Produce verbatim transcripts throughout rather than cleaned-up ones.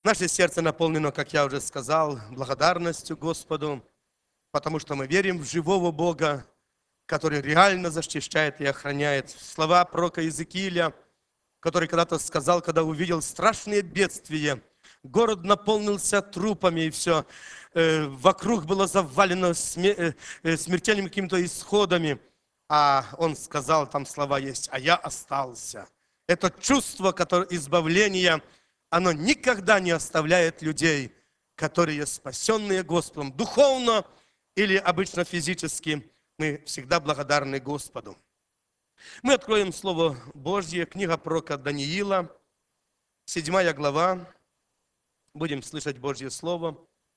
Наше сердце наполнено, как я уже сказал, благодарностью Господу, потому что мы верим в живого Бога, который реально защищает и охраняет. Слова пророка Иезекииля, который когда-то сказал, когда увидел страшные бедствия, город наполнился трупами, и все э, вокруг было завалено сме- э, э, смертельными какими-то исходами. А он сказал, там слова есть, а я остался. Это чувство которое, избавления, оно никогда не оставляет людей, которые спасенные Господом духовно или обычно физически. Мы всегда благодарны Господу. Мы откроем Слово Божье, книга пророка Даниила, седьмая глава. Будем слышать Божье Слово.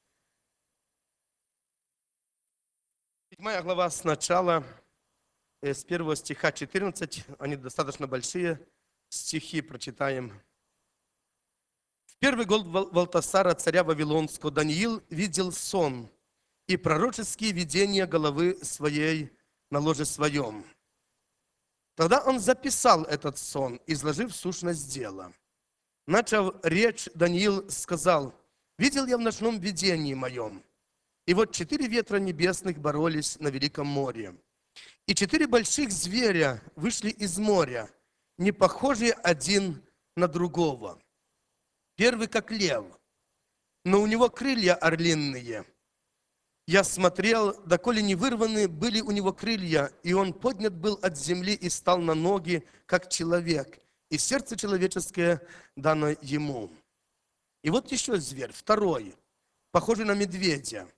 Седьмая глава сначала, с первого стиха четырнадцать, они достаточно большие стихи, прочитаем. В первый год Валтасара, царя Вавилонского, Даниил видел сон и пророческие видения головы своей на ложе своем. Тогда он записал этот сон, изложив сущность дела. Начав речь, Даниил сказал: «Видел я в ночном видении моем, и вот четыре ветра небесных боролись на великом море, и четыре больших зверя вышли из моря, не похожие один на другого. Первый как лев, но у него крылья орлиные. Я смотрел, доколе не вырваны были у него крылья, и он поднят был от земли и стал на ноги, как человек, и сердце человеческое дано ему. И вот еще зверь, второй, похожий на медведя,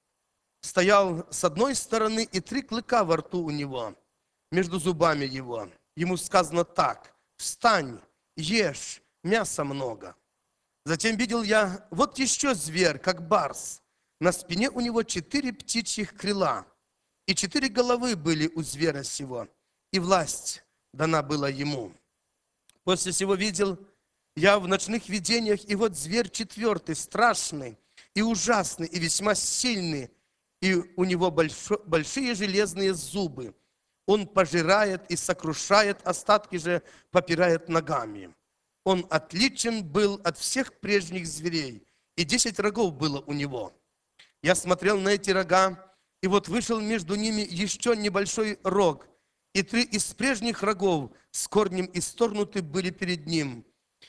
стоял с одной стороны, и три клыка во рту у него, между зубами его. Ему сказано так: встань, ешь, мяса много. Затем видел я, вот еще зверь, как барс. На спине у него четыре птичьих крыла, и четыре головы были у зверя сего, и власть дана была ему. После сего видел я в ночных видениях, и вот зверь четвертый, страшный и ужасный, и весьма сильный, и у него большо, большие железные зубы. Он пожирает и сокрушает, остатки же попирает ногами. Он отличен был от всех прежних зверей, и десять рогов было у него. Я смотрел на эти рога, и вот вышел между ними еще небольшой рог, и три из прежних рогов с корнем исторгнуты были перед ним.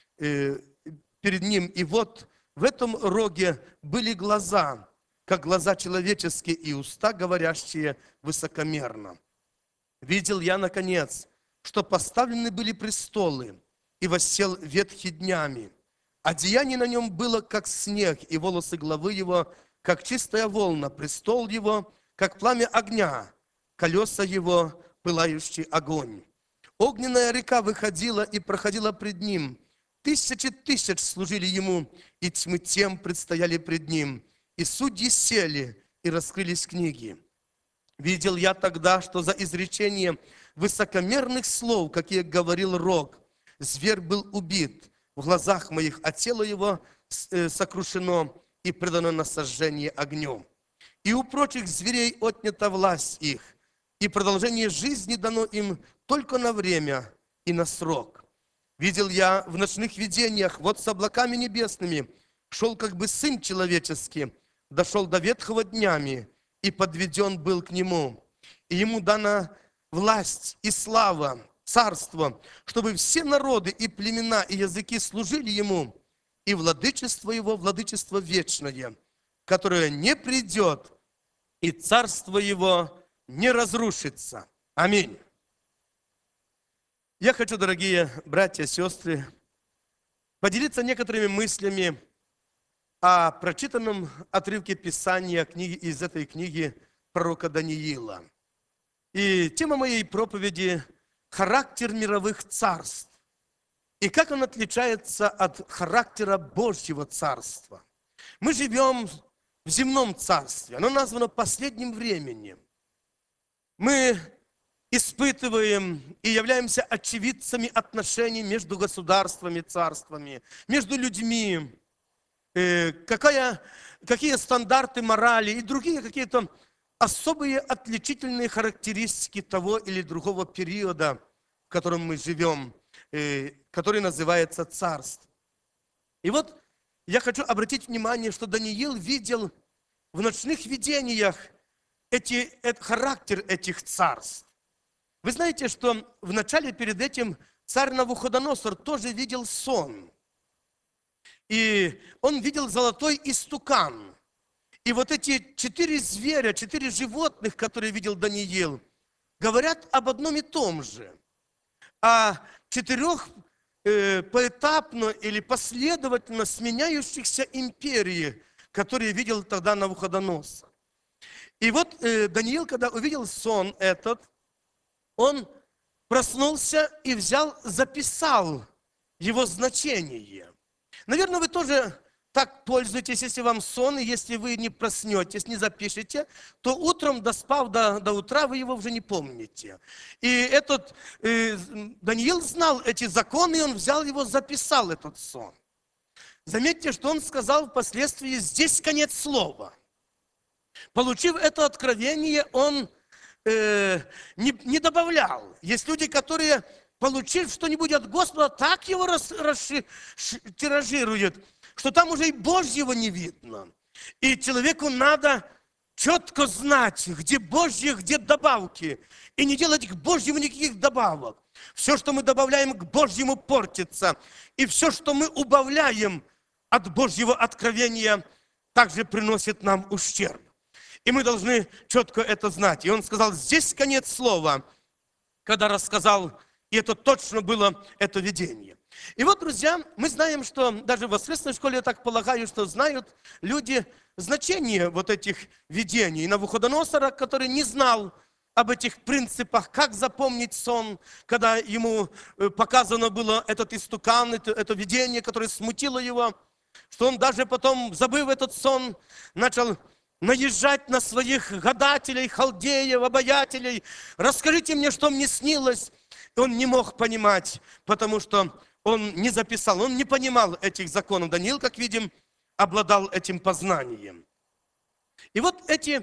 Э, перед ним. И вот в этом роге были глаза, как глаза человеческие, и уста, говорящие высокомерно. Видел я, наконец, что поставлены были престолы, и воссел ветхий днями. Одеяние на нем было, как снег, и волосы главы его, как чистая волна, престол его, как пламя огня, колеса его, пылающий огонь. Огненная река выходила и проходила пред ним. Тысячи тысяч служили ему, и тьмы тем предстояли пред ним. И судьи сели, и раскрылись книги. Видел я тогда, что за изречение высокомерных слов, какие говорил рог, зверь был убит в глазах моих, а тело его сокрушено и предано на сожжение огнем. И у прочих зверей отнята власть их, и продолжение жизни дано им только на время и на срок. Видел я в ночных видениях, вот с облаками небесными шел как бы Сын Человеческий, дошел до ветхого днями, и подведен был к Нему. И Ему дана власть и слава, царство, чтобы все народы и племена и языки служили Ему, и владычество Его, владычество вечное, которое не придет, и царство Его не разрушится. Аминь. Я хочу, дорогие братья и сестры, поделиться некоторыми мыслями о прочитанном отрывке Писания книги, из этой книги пророка Даниила. И тема моей проповеди – характер мировых царств. И как он отличается от характера Божьего царства. Мы живем в земном царстве, оно названо последним временем. Мы испытываем и являемся очевидцами отношений между государствами, царствами, между людьми. Какая, какие стандарты морали и другие какие-то особые отличительные характеристики того или другого периода, в котором мы живем, который называется царство. И вот я хочу обратить внимание, что Даниил видел в ночных видениях эти, этот, характер этих царств. Вы знаете, что вначале перед этим царь Навуходоносор тоже видел сон. И он видел золотой истукан. И вот эти четыре зверя, четыре животных, которые видел Даниил, говорят об одном и том же. О четырех э, поэтапно или последовательно сменяющихся империи, которые видел тогда Навуходоносор. И вот э, Даниил, когда увидел сон этот, он проснулся и взял, записал его значение. Наверное, вы тоже так пользуетесь, если вам сон, и если вы не проснетесь, не запишете, то утром, доспав до, до утра, вы его уже не помните. И этот э, Даниил знал эти законы, и он взял его, записал этот сон. Заметьте, что он сказал впоследствии: здесь конец слова. Получив это откровение, он э, не, не добавлял. Есть люди, которые, получив что-нибудь от Господа, так его рас, расши, ш, тиражируют, что там уже и Божьего не видно. И человеку надо четко знать, где Божье, где добавки, и не делать к Божьему никаких добавок. Все, что мы добавляем к Божьему, портится. И все, что мы убавляем от Божьего откровения, также приносит нам ущерб. И мы должны четко это знать. И он сказал: здесь конец слова, когда рассказал, и это точно было это видение. И вот, друзья, мы знаем, что даже в воскресной школе, я так полагаю, что знают люди значение вот этих видений. И Навуходоносора, который не знал об этих принципах, как запомнить сон, когда ему показано было этот истукан, это, это видение, которое смутило его, что он даже потом, забыв этот сон, начал наезжать на своих гадателей, халдеев, обаятелей. Расскажите мне, что мне снилось. И он не мог понимать, потому что он не записал, он не понимал этих законов. Даниил, как видим, обладал этим познанием. И вот эти,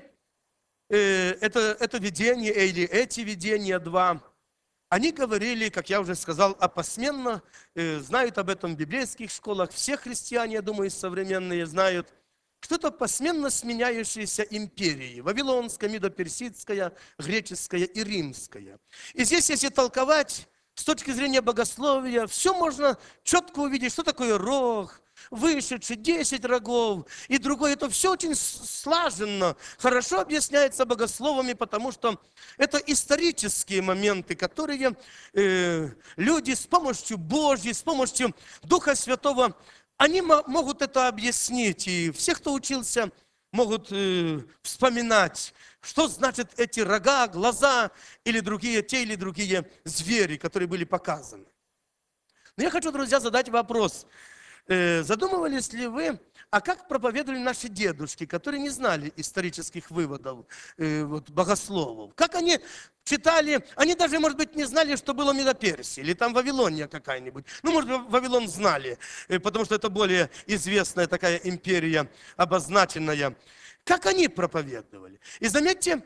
э, это, это видение, или эти видения два, они говорили, как я уже сказал, опосменно, э, знают об этом в библейских школах, все христиане, я думаю, современные знают, что-то посменно сменяющиеся империи. Вавилонская, Медоперсидская, греческая и римская. И здесь, если толковать с точки зрения богословия, все можно четко увидеть, что такое рог, вышедший, десять рогов и другое. Это все очень слаженно, хорошо объясняется богословами, потому что это исторические моменты, которые э, люди с помощью Божьей, с помощью Духа Святого, они могут это объяснить, и все, кто учился, могут э, вспоминать, что значит эти рога, глаза или другие, те или другие звери, которые были показаны. Но я хочу, друзья, задать вопрос. Э, задумывались ли вы, а как проповедовали наши дедушки, которые не знали исторических выводов, э, вот, богословов? Как они читали, они даже, может быть, не знали, что было Медоперсия, или там Вавилония какая-нибудь. Ну, может быть, Вавилон знали, э, потому что это более известная такая империя, обозначенная. Как они проповедовали? И заметьте,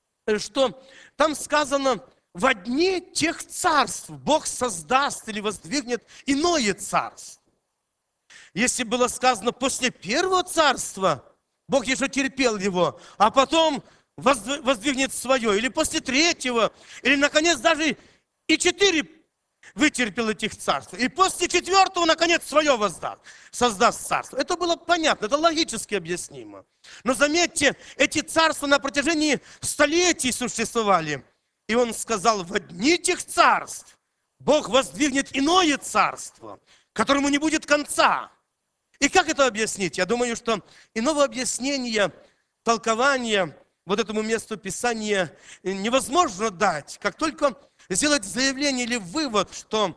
что там сказано: во дни тех царств Бог создаст или воздвигнет иное царство. Если было сказано после первого царства, Бог еще терпел его, а потом воздвигнет свое, или после третьего, или, наконец, даже и четыре вытерпел этих царств, и после четвертого, наконец, свое воздаст, создаст царство. Это было понятно, это логически объяснимо. Но заметьте, эти царства на протяжении столетий существовали. И он сказал: во дни тех царств Бог воздвигнет иное царство, которому не будет конца. И как это объяснить? Я думаю, что иного объяснения, толкования вот этому месту Писания невозможно дать, как только сделать заявление или вывод, что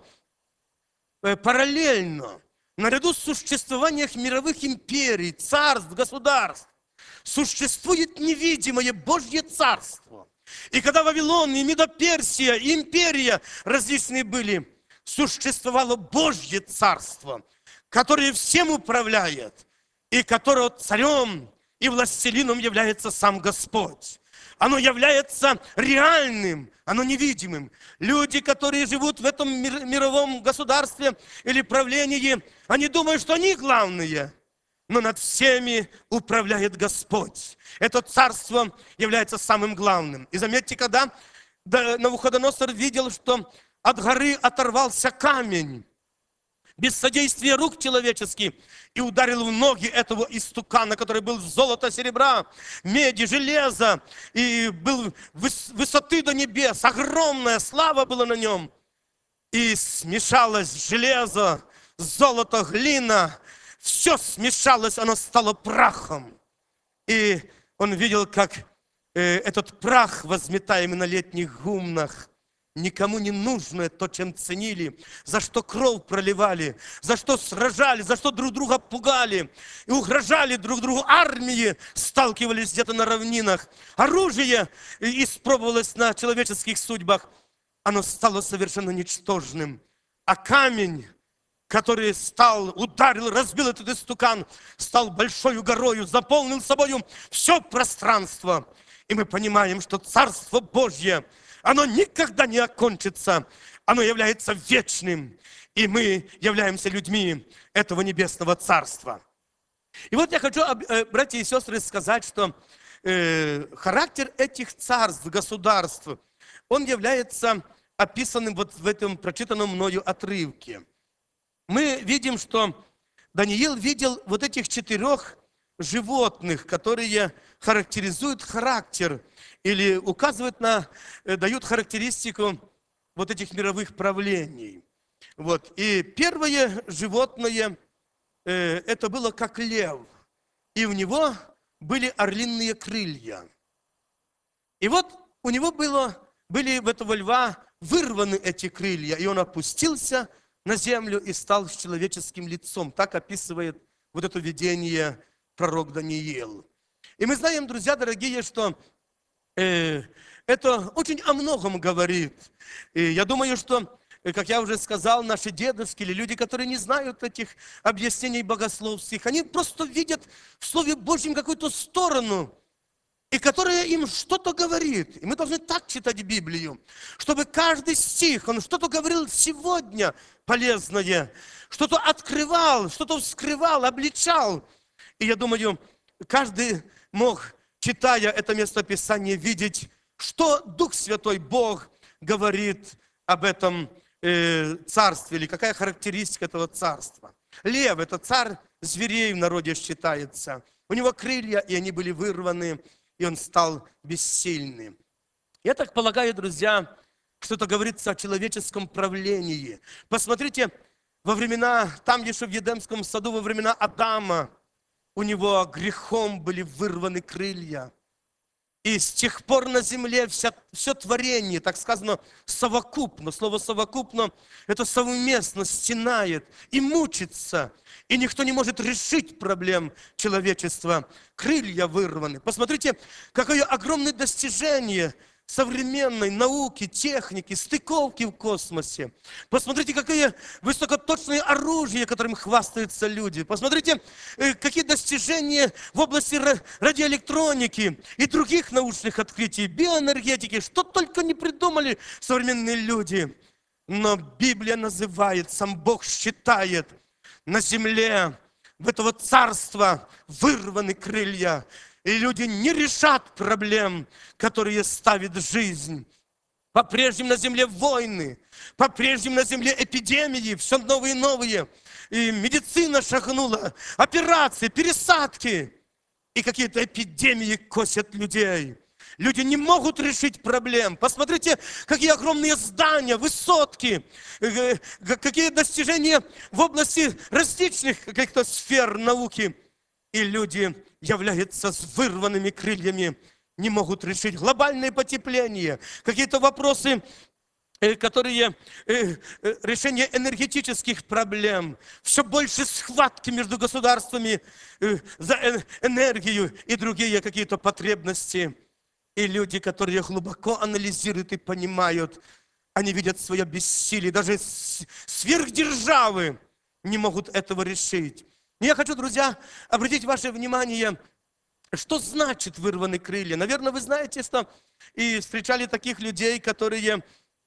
параллельно, наряду с существованием мировых империй, царств, государств, существует невидимое Божье царство. И когда Вавилон, и Медоперсия, и империя различные были, существовало Божье царство, которое всем управляет, и которого царем и властелином является сам Господь. Оно является реальным, оно невидимым. Люди, которые живут в этом мир, мировом государстве или правлении, они думают, что они главные. но над всеми управляет Господь. Это царство является самым главным. И заметьте, когда Навуходоносор видел, что от горы оторвался камень, без содействия рук человеческих, и ударил в ноги этого истукана, который был золота, серебра, меди, железа, и был высоты до небес, огромная слава была на нем. И смешалось железо, золото, глина, все смешалось, оно стало прахом. И он видел, как э, этот прах, возметаемый на летних гумнах, никому не нужное то, чем ценили, за что кровь проливали, за что сражали, за что друг друга пугали и угрожали друг другу. Армии сталкивались где-то на равнинах. Оружие испробовалось на человеческих судьбах. Оно стало совершенно ничтожным. А камень, который стал, ударил, разбил этот истукан, стал большой горою, заполнил собою все пространство. И мы понимаем, что Царство Божье, оно никогда не окончится, оно является вечным, и мы являемся людьми этого небесного Царства. И вот я хочу, братья и сестры, сказать, что э, характер этих царств, государств, он является описанным вот в этом прочитанном мною отрывке. Мы видим, что Даниил видел вот этих четырех животных, которые характеризуют характер или указывают на, дают характеристику вот этих мировых правлений. Вот. И первое животное, э, это было как лев, и у него были орлиные крылья. И вот у него было, были в этого льва вырваны эти крылья, и он опустился на землю и стал с человеческим лицом. Так описывает вот это видение пророк Даниил. И мы знаем, друзья дорогие, что э, это очень о многом говорит. И я думаю, что, как я уже сказал, наши дедушки или люди, которые не знают этих объяснений богословских, они просто видят в Слове Божьем какую-то сторону, и которая им что-то говорит. И мы должны так читать Библию, чтобы каждый стих, он что-то говорил сегодня полезное, что-то открывал, что-то вскрывал, обличал. И я думаю, каждый мог, читая это местописание, видеть, что Дух Святой Бог говорит об этом э, царстве, или какая характеристика этого царства. Лев – это царь зверей в народе считается. У него крылья, и они были вырваны, и он стал бессильным. Я так полагаю, друзья, что это говорится о человеческом правлении. Посмотрите, во времена, там еще в Едемском саду, во времена Адама, у него грехом были вырваны крылья. И с тех пор на земле вся, все творение, так сказано, совокупно. Слово совокупно – это совместно стенает и мучится. И никто не может решить проблем человечества. Крылья вырваны. Посмотрите, какое огромное достижение современной науки, техники, стыковки в космосе. Посмотрите, какие высокоточные оружия, которым хвастаются люди. Посмотрите, какие достижения в области радиоэлектроники и других научных открытий, биоэнергетики, что только не придумали современные люди. Но Библия называет, сам Бог считает, на земле, в этого царства вырваны крылья. И люди не решат проблем, которые ставит жизнь. По-прежнему на земле войны, по-прежнему на земле эпидемии, все новые и новые. И медицина шагнула, операции, пересадки. И какие-то эпидемии косят людей. Люди не могут решить проблем. Посмотрите, какие огромные здания, высотки, какие достижения в области различных каких-то сфер науки. И люди являются с вырванными крыльями, не могут решить глобальное потепление, какие-то вопросы, которые, решение энергетических проблем, все больше схватки между государствами за энергию и другие какие-то потребности. И люди, которые глубоко анализируют и понимают, они видят свое бессилие, даже сверхдержавы не могут этого решить. И я хочу, друзья, обратить ваше внимание, что значит вырваны крылья. Наверное, вы знаете, что и встречали таких людей, которые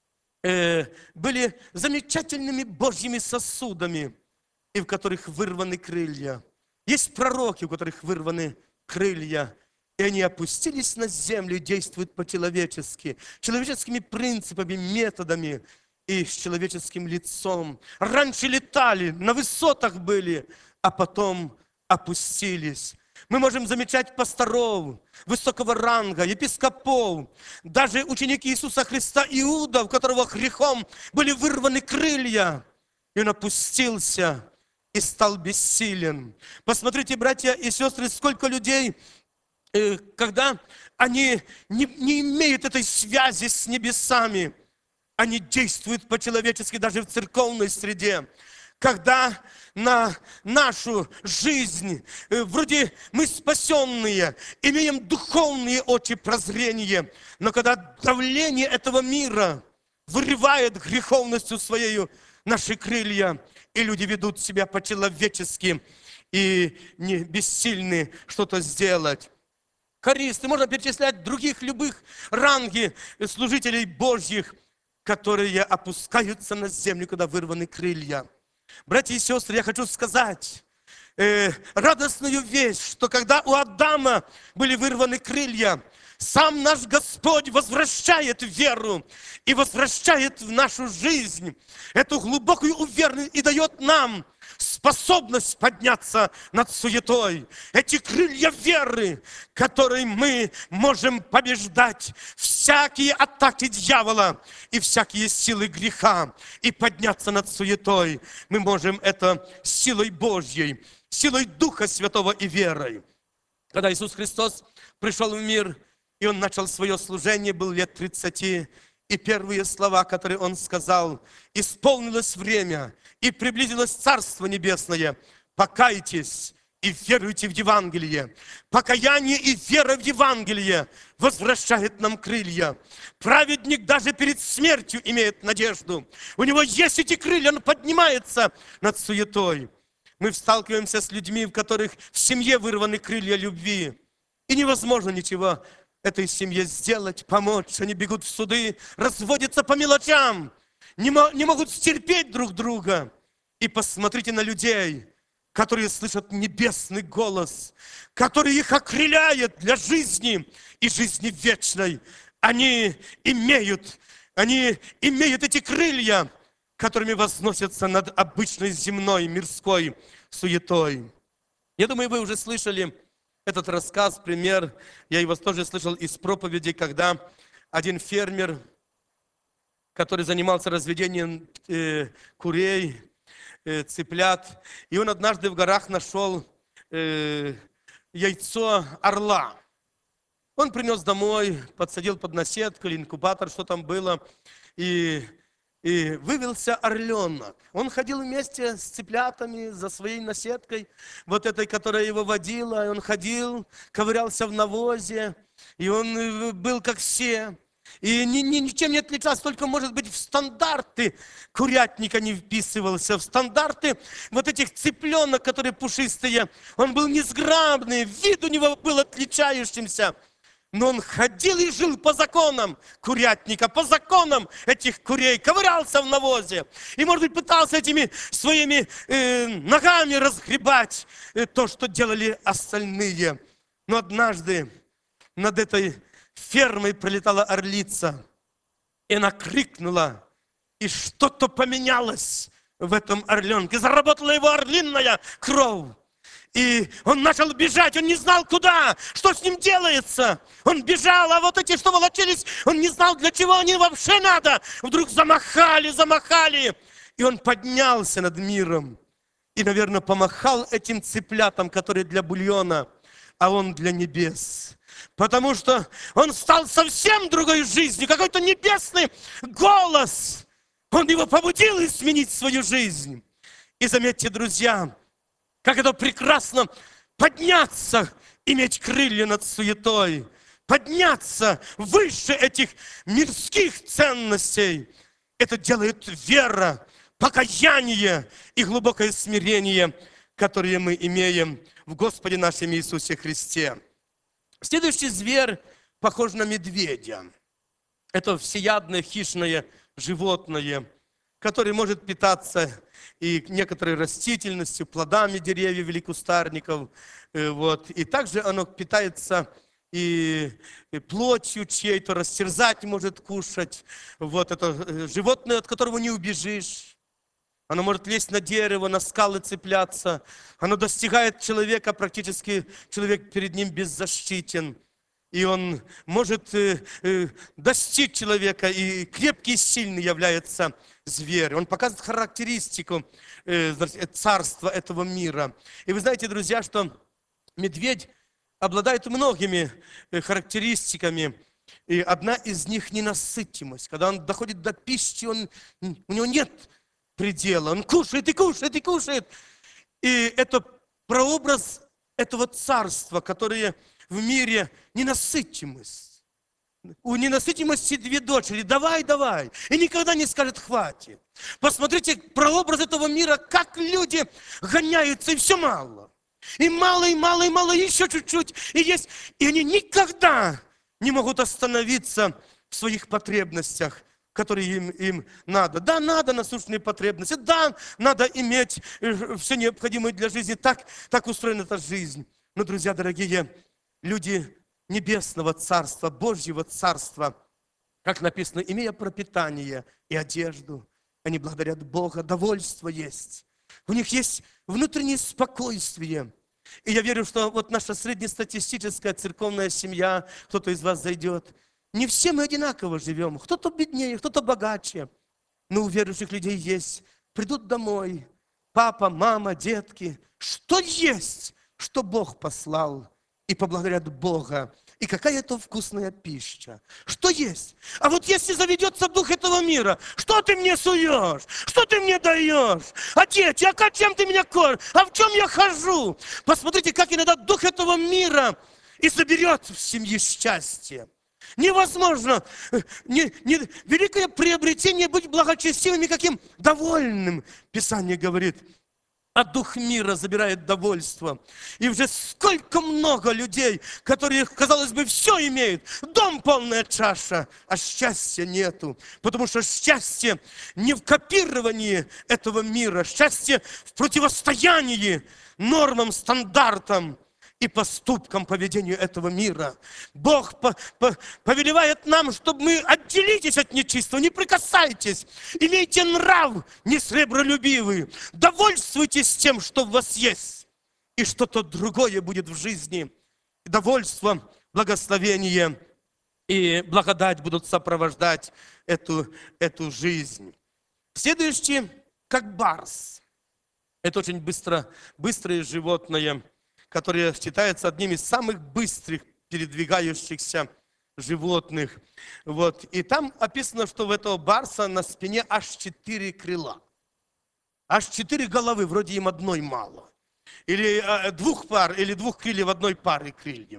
э, были замечательными Божьими сосудами, и в которых вырваны крылья. Есть пророки, у которых вырваны крылья, и они опустились на землю и действуют по-человечески, человеческими принципами, методами и с человеческим лицом. Раньше летали, на высотах были, а потом опустились. Мы можем замечать пасторов высокого ранга, епископов, даже ученики Иисуса Христа Иуда, у которого грехом были вырваны крылья, и он опустился и стал бессилен. Посмотрите, братья и сестры, сколько людей, когда они не, не имеют этой связи с небесами, они действуют по-человечески даже в церковной среде. Когда на нашу жизнь, вроде мы спасенные, имеем духовные очи прозрения, но когда давление этого мира вырывает греховностью своей наши крылья, и люди ведут себя по-человечески и не бессильны что-то сделать. Хористы, можно перечислять других любых ранги служителей Божьих, которые опускаются на землю, когда вырваны крылья. Братья и сестры, я хочу сказать э, радостную вещь, что когда у Адама были вырваны крылья, сам наш Господь возвращает веру и возвращает в нашу жизнь эту глубокую уверенность и дает нам способность подняться над суетой. Эти крылья веры, которой мы можем побеждать всякие атаки дьявола и всякие силы греха и подняться над суетой. Мы можем это силой Божьей, силой Духа Святого и верой. Когда Иисус Христос пришел в мир, и Он начал свое служение, был лет тридцати, и первые слова, которые Он сказал: «Исполнилось время, и приблизилось Царство Небесное, покайтесь и веруйте в Евангелие». Покаяние и вера в Евангелие возвращает нам крылья. Праведник даже перед смертью имеет надежду. У него есть эти крылья, он поднимается над суетой. Мы сталкиваемся с людьми, у которых в семье вырваны крылья любви, и невозможно ничего этой семье сделать, помочь. Они бегут в суды, разводятся по мелочам, не, не могут стерпеть друг друга. И посмотрите на людей, которые слышат небесный голос, который их окрыляет для жизни и жизни вечной. Они имеют, они имеют эти крылья, которыми возносятся над обычной земной мирской суетой. Я думаю, вы уже слышали этот рассказ, пример, я его тоже слышал из проповеди, когда один фермер, который занимался разведением э, курей, э, цыплят, и он однажды в горах нашел э, яйцо орла. Он принес домой, подсадил под наседку или инкубатор, что там было, и... И вывелся орленок. Он ходил вместе с цыплятами за своей наседкой, вот этой, которая его водила. И он ходил, ковырялся в навозе, и он был как все. И ни, ни, ничем не отличался, только, может быть, в стандарты курятника не вписывался, в стандарты вот этих цыпленок, которые пушистые. Он был несграбный, вид у него был отличающимся. Но он ходил и жил по законам курятника, по законам этих курей, ковырялся в навозе. И, может быть, пытался этими своими э, ногами разгребать э, то, что делали остальные. Но однажды над этой фермой пролетала орлица, и она крикнула, и что-то поменялось в этом орленке. Заработала его орлиная кровь. И он начал бежать, он не знал куда, что с ним делается. Он бежал, а вот эти, что волочились, он не знал, для чего они вообще надо. Вдруг замахали, замахали. И он поднялся над миром. И, наверное, помахал этим цыплятам, которые для бульона, а он для небес. Потому что он стал совсем другой жизнью, какой-то небесный голос. Он его побудил изменить свою жизнь. И заметьте, друзья, как это прекрасно подняться, иметь крылья над суетой, подняться выше этих мирских ценностей. Это делает вера, покаяние и глубокое смирение, которые мы имеем в Господе нашем Иисусе Христе. Следующий зверь похож на медведя. Это всеядное хищное животное, которое может питаться и некоторой растительностью, плодами деревьев или кустарников. Э, Вот. И также оно питается и и плотью чьей-то, растерзать может, кушать. Вот это э, животное, от которого не убежишь. Оно может лезть на дерево, на скалы цепляться. Оно достигает человека, практически человек перед ним беззащитен. И он может э, э, достичь человека, и крепкий и сильный является зверь. Он показывает характеристику э, царства этого мира. И вы знаете, друзья, что медведь обладает многими э, характеристиками. И одна из них ненасытимость. Когда он доходит до пищи, он, у него нет предела. Он кушает и кушает и кушает. И это прообраз этого царства, которое в мире ненасытимость. У ненасытимости две дочери. Давай, давай. И никогда не скажет хватит. Посмотрите прообраз этого мира, как люди гоняются, и все мало. И мало, и мало, и мало, и еще чуть-чуть. И есть. И они никогда не могут остановиться в своих потребностях, которые им, им надо. Да, надо насущные потребности. Да, надо иметь все необходимое для жизни. Так, так устроена эта жизнь. Но, друзья дорогие, люди небесного царства, Божьего царства, как написано, имея пропитание и одежду, они благодарят Бога, довольство есть. У них есть внутреннее спокойствие. И я верю, что вот наша среднестатистическая церковная семья, кто-то из вас зайдет, не все мы одинаково живем. Кто-то беднее, кто-то богаче. Но у верующих людей есть. Придут домой, папа, мама, детки. Что есть, что Бог послал. И поблагодарят Бога. И какая это вкусная пища. Что есть? А вот если заведется дух этого мира, что ты мне суешь? Что ты мне даешь? А дети, а как, чем ты меня кормишь? А в чем я хожу? Посмотрите, как иногда дух этого мира и соберет в семье счастье. Невозможно. Не, не, великое приобретение быть благочестивым и каким довольным. Писание говорит. А дух мира забирает довольство. И уже сколько много людей, которые, казалось бы, все имеют. Дом полная чаша, а счастья нету. Потому что счастье не в копировании этого мира. Счастье в противостоянии нормам, стандартам и поступкам, поведению этого мира. Бог по, по, повелевает нам, чтобы мы отделитесь от нечистого, не прикасайтесь, имейте нрав несребролюбивый, довольствуйтесь тем, что в вас есть, и что-то другое будет в жизни. Довольство, благословение и благодать будут сопровождать эту, эту жизнь. Следующий, как барс. Это очень быстро, быстрое животное, которое считается одним из самых быстрых передвигающихся животных. Вот. И там описано, что у этого барса на спине аж четыре крыла. Аж четыре головы, вроде им одной мало. Или э, двух пар, или двух крыльев одной пары крыльев.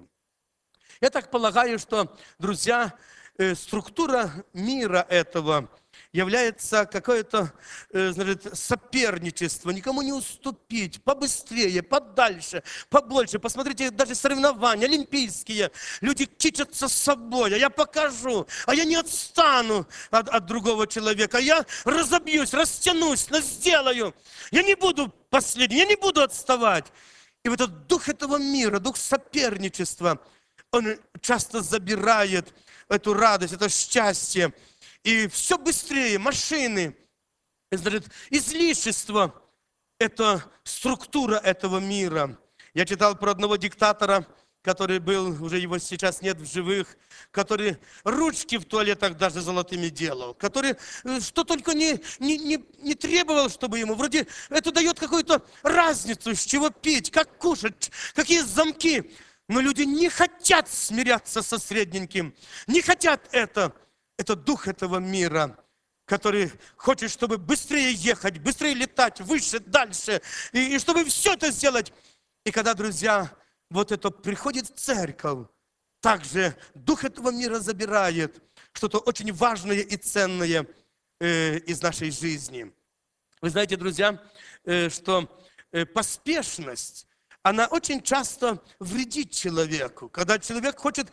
Я так полагаю, что, друзья, э, структура мира этого является какое-то, э, значит, соперничество, никому не уступить, побыстрее, подальше, побольше. Посмотрите, даже соревнования олимпийские, люди кичатся собой, а я покажу, а я не отстану от, от другого человека, я разобьюсь, растянусь, но сделаю. Я не буду последний, я не буду отставать. И вот этот дух этого мира, дух соперничества, он часто забирает эту радость, это счастье. И все быстрее, машины, значит, излишество – это структура этого мира. Я читал про одного диктатора, который был, уже его сейчас нет в живых, который ручки в туалетах даже золотыми делал, который что только не, не, не, не требовал, чтобы ему. Вроде это дает какую-то разницу, с чего пить, как кушать, какие замки. Но люди не хотят смиряться со средненьким, не хотят это. Это дух этого мира, который хочет, чтобы быстрее ехать, быстрее летать, выше, дальше, и, и чтобы все это сделать. И когда, друзья, вот это приходит в церковь, также дух этого мира забирает что-то очень важное и ценное э, из нашей жизни. Вы знаете, друзья, э, что э, поспешность, она очень часто вредит человеку, когда человек хочет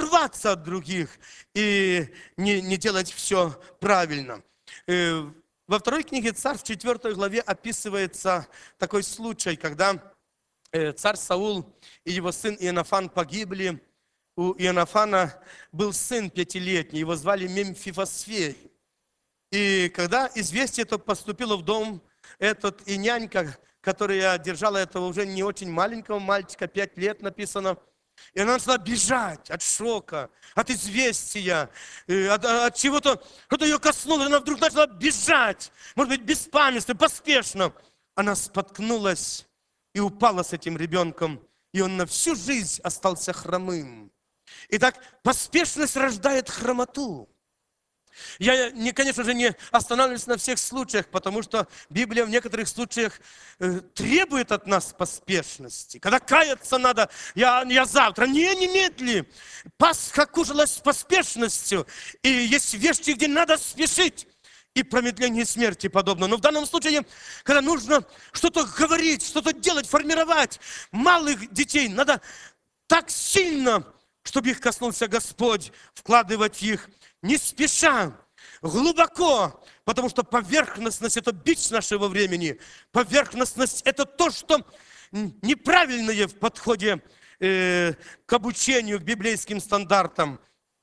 оторваться от других и не, не делать все правильно. Вы Во второй книге Царств, в четвертой главе, описывается такой случай, когда э, царь Саул и его сын Иоаннафан погибли. У Иоаннафана был сын пятилетний, его звали Мемфивосфей. И когда известие это поступило в дом, этот и нянька, которая держала этого уже не очень маленького мальчика, пять лет написано, и она начала бежать от шока, от известия, от, от чего-то, что-то ее коснулось, она вдруг начала бежать, может быть, беспамятственно, поспешно. Она споткнулась и упала с этим ребенком, и он на всю жизнь остался хромым. Итак, поспешность рождает хромоту. Я, не, конечно же, не останавливаюсь на всех случаях, потому что Библия в некоторых случаях э, требует от нас поспешности. Когда каяться надо, я, я завтра, не, немедли. Пасха кушалась с поспешностью, и есть вещи, где надо спешить. И промедление смерти подобно. Но в данном случае, когда нужно что-то говорить, что-то делать, формировать, малых детей надо так сильно, чтобы их коснулся Господь, вкладывать их не спеша, глубоко, потому что поверхностность – это бич нашего времени. Поверхностность – это то, что неправильное в подходе э, к обучению, к библейским стандартам.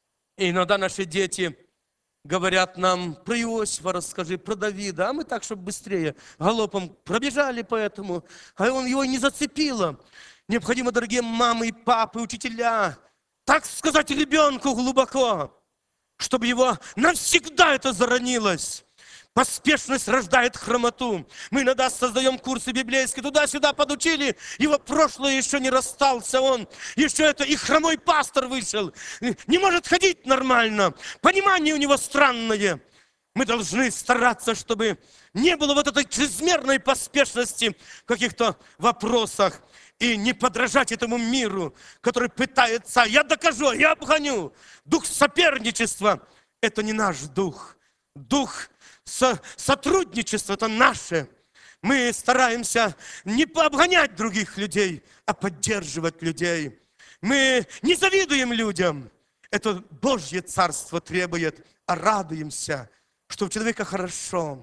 И иногда наши дети говорят нам: про Иосифа расскажи, про Давида, а мы так, чтобы быстрее, галопом пробежали по этому, а он его не зацепило. Необходимо, дорогие мамы и папы, учителя, так сказать ребенку глубоко, чтобы его навсегда это заронилось. Поспешность рождает хромоту. Мы иногда создаем курсы библейские, туда-сюда подучили, его прошлое еще не расстался он, еще это и хромой пастор вышел, не может ходить нормально, понимание у него странное. Мы должны стараться, чтобы не было вот этой чрезмерной поспешности в каких-то вопросах. И не подражать этому миру, который пытается: я докажу, я обгоню. Дух соперничества – это не наш дух. Дух со сотрудничества – это наше. Мы стараемся не обгонять других людей, а поддерживать людей. Мы не завидуем людям. Это Божье Царство требует, а радуемся, что у человека хорошо,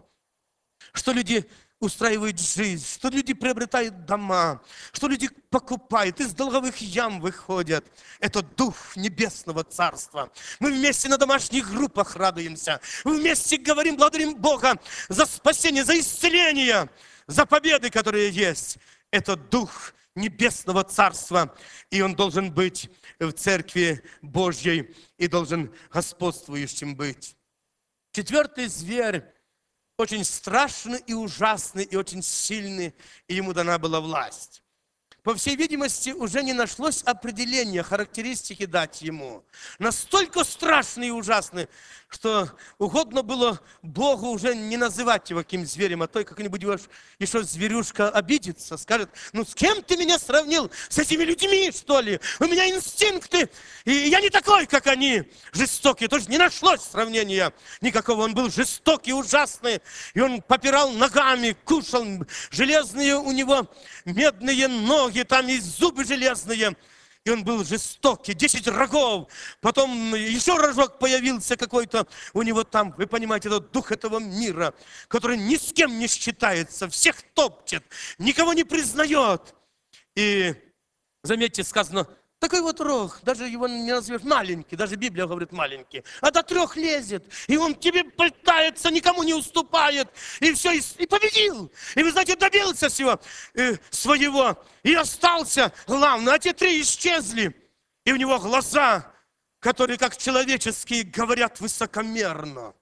что люди устраивают жизнь, что люди приобретают дома, что люди покупают, из долговых ям выходят. Это Дух Небесного Царства. Мы вместе на домашних группах радуемся. Мы вместе говорим, благодарим Бога за спасение, за исцеление, за победы, которые есть. Это Дух Небесного Царства. И Он должен быть в Церкви Божьей и должен господствующим быть. Четвертый зверь очень страшный и ужасный, и очень сильный, и ему дана была власть. По всей видимости, уже не нашлось определения, характеристики дать ему. Настолько страшный и ужасный, что угодно было Богу уже не называть его каким зверем, а то как-нибудь еще зверюшка обидится, скажет: ну с кем ты меня сравнил? С этими людьми, что ли? У меня инстинкты, и я не такой, как они, жестокий. Тоже не нашлось сравнения никакого. Он был жестокий, ужасный, и он попирал ногами, кушал, железные у него медные ноги, там есть зубы железные. И он был жестокий, десять рогов. Потом еще рожок появился какой-то у него там. Вы понимаете, это дух этого мира, который ни с кем не считается, всех топчет, никого не признает. И, заметьте, сказано, такой вот рог, даже его не назовешь маленький, даже Библия говорит маленький, а до трех лезет, и он тебе пытается, никому не уступает, и все, и, и победил. И вы знаете, добился всего э, своего, и остался главное, а те три исчезли. И у него глаза, которые как человеческие, говорят высокомерно.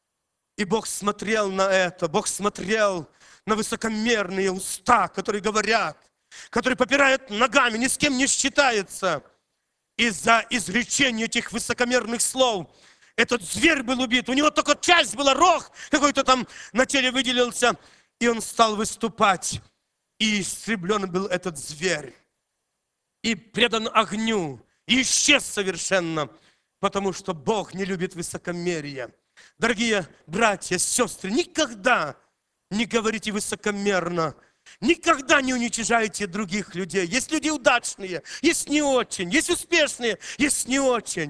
И Бог смотрел на это, Бог смотрел на высокомерные уста, которые говорят, который попирает ногами, ни с кем не считается. Из-за изречения этих высокомерных слов этот зверь был убит. У него только часть была, рог какой-то там на теле выделился. И он стал выступать. И истреблен был этот зверь. И предан огню. И исчез совершенно. Потому что Бог не любит высокомерие. Дорогие братья, сестры, никогда не говорите высокомерно. Никогда не уничижайте других людей. Есть люди удачные, есть не очень, есть успешные, есть не очень.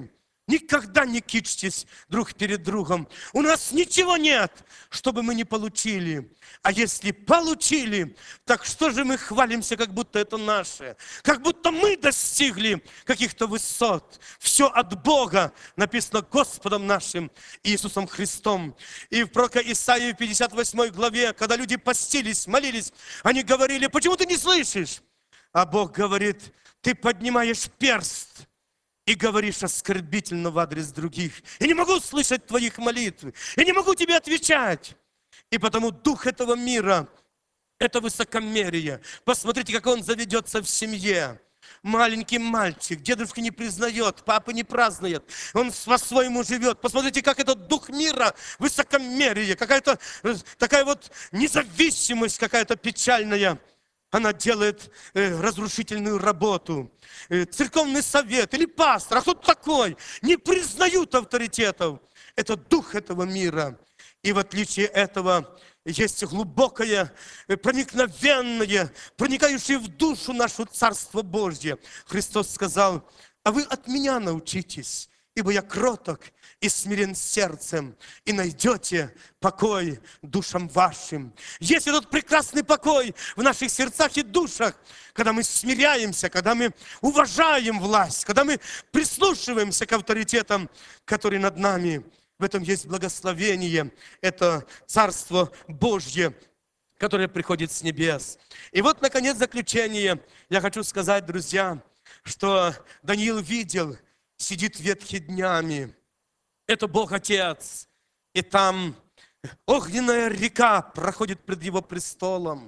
Никогда не кичьтесь друг перед другом. У нас ничего нет, чтобы мы не получили. А если получили, так что же мы хвалимся, как будто это наше? Как будто мы достигли каких-то высот. Все от Бога написано Господом нашим Иисусом Христом. И в пророка Исаии в пятьдесят восьмой главе, когда люди постились, молились, они говорили: почему ты не слышишь? А Бог говорит: ты поднимаешь перст и говоришь оскорбительно в адрес других. Я не могу слышать твоих молитв. Я не могу тебе отвечать. И потому дух этого мира – это высокомерие. Посмотрите, как он заведется в семье. Маленький мальчик, дедушка не признает, папа не празднует, он по-своему живет. Посмотрите, как этот дух мира, высокомерие, какая-то такая вот независимость какая-то печальная. Она делает э, разрушительную работу. Э, церковный совет или пастор, а кто такой? Не признают авторитетов. Это дух этого мира. И в отличие этого есть глубокое, э, проникновенное, проникающее в душу нашу Царство Божье. Христос сказал: а вы от меня научитесь, ибо я кроток и смирен сердцем, и найдете покой душам вашим. Есть этот прекрасный покой в наших сердцах и душах, когда мы смиряемся, когда мы уважаем власть, когда мы прислушиваемся к авторитетам, которые над нами. В этом есть благословение, это Царство Божье, которое приходит с небес. И вот, наконец, заключение. Я хочу сказать, друзья, что Даниил видел, сидит ветхи днями. Это Бог Отец. И там огненная река проходит пред Его престолом.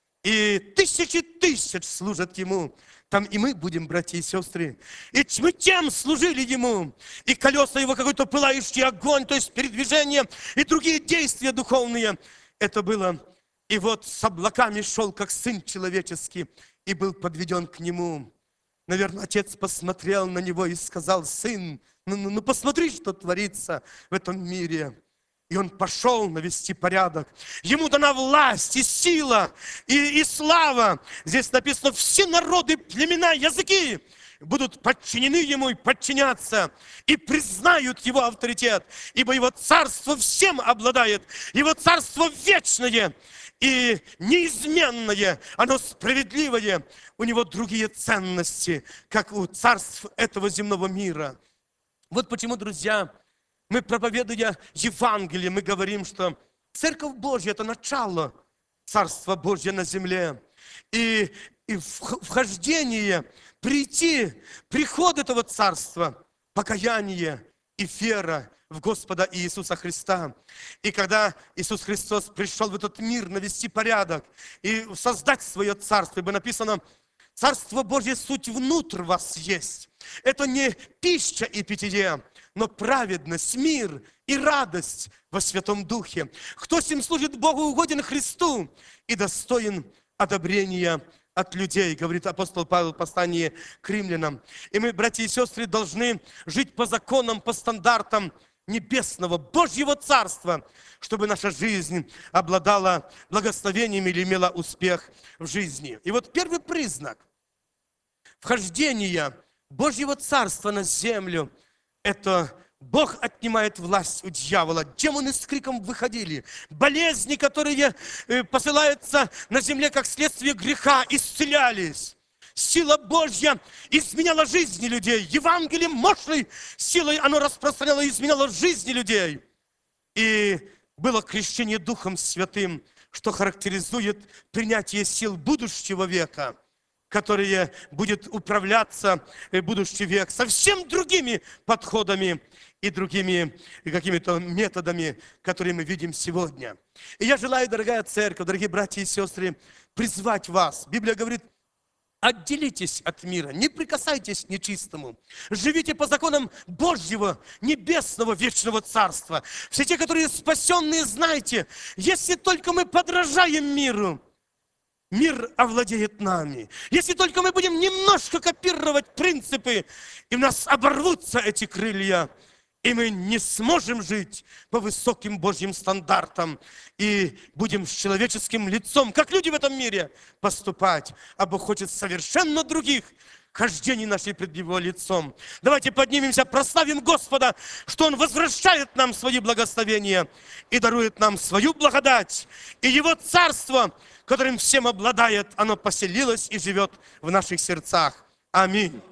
И тысячи тысяч служат Ему. Там и мы будем, братья и сестры. И мы тем служили Ему. И колеса Его какой-то пылающий огонь, то есть передвижение и другие действия духовные. Это было. И вот с облаками шел, как Сын Человеческий, и был подведен к Нему. Наверное, Отец посмотрел на него и сказал: сын, ну, ну, ну посмотри, что творится в этом мире. И он пошел навести порядок. Ему дана власть и сила, и, и слава. Здесь написано: все народы, племена, языки будут подчинены ему и подчиняться, и признают его авторитет, ибо его царство всем обладает, его царство вечное и неизменное, оно справедливое, у него другие ценности, как у царств этого земного мира. Вот почему, друзья, мы, проповедуя Евангелие, мы говорим, что Церковь Божья – это начало Царства Божьего на земле. И, и вхождение, прийти, приход этого Царства, покаяние и вера в Господа Иисуса Христа. И когда Иисус Христос пришел в этот мир навести порядок и создать свое Царство, ибо написано: Царство Божье суть внутрь вас есть. Это не пища и питье, но праведность, мир и радость во Святом Духе. Кто сим служит Богу, угоден Христу и достоин одобрения от людей, говорит апостол Павел в послании к римлянам. И мы, братья и сестры, должны жить по законам, по стандартам небесного, Божьего Царства, чтобы наша жизнь обладала благословениями или имела успех в жизни. И вот первый признак вхождения Божьего Царства на землю – это Бог отнимает власть у дьявола. Демоны с криком выходили. Болезни, которые посылаются на земле как следствие греха, исцелялись. Сила Божья изменяла жизни людей. Евангелие мощной силой оно распространяло и изменяло жизни людей. И было крещение Духом Святым, что характеризует принятие сил будущего века, которые будет управляться будущий век совсем другими подходами и другими какими-то методами, которые мы видим сегодня. И я желаю, дорогая церковь, дорогие братья и сестры, призвать вас. Библия говорит: отделитесь от мира, не прикасайтесь к нечистому. Живите по законам Божьего, небесного, вечного Царства. Все те, которые спасенные, знайте, если только мы подражаем миру, мир овладеет нами. Если только мы будем немножко копировать принципы, и у нас оборвутся эти крылья, и мы не сможем жить по высоким Божьим стандартам, и будем с человеческим лицом, как люди в этом мире, поступать. А Бог хочет совершенно других хождении нашей пред Его лицом. Давайте поднимемся, прославим Господа, что Он возвращает нам свои благословения и дарует нам свою благодать. И Его Царство, которым всем обладает, оно поселилось и живет в наших сердцах. Аминь.